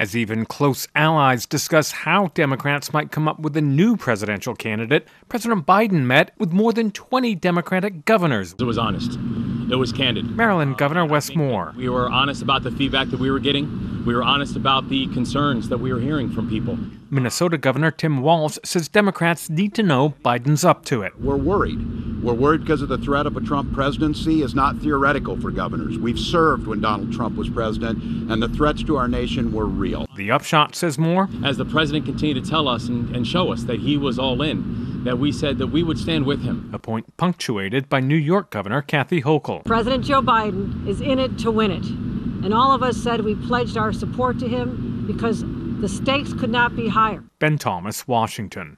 as even close allies discuss how Democrats might come up with a new presidential candidate. President Biden met with more than 20 Democratic governors. It was honest. It was candid. Maryland Governor Wes Moore. We were honest about the feedback that we were getting. We were honest about the concerns that we were hearing from people. Minnesota Governor Tim Walz says Democrats need to know Biden's up to it. We're worried. We're worried because of the threat of a Trump presidency is not theoretical for governors. We've served when Donald Trump was president, and the threats to our nation were real. The upshot, says Moore, as the president continued to tell us and show us that he was all in, that we said that we would stand with him. A point punctuated by New York Governor Kathy Hochul. President Joe Biden is in it to win it. And all of us said we pledged our support to him because the stakes could not be higher. Ben Thomas, Washington.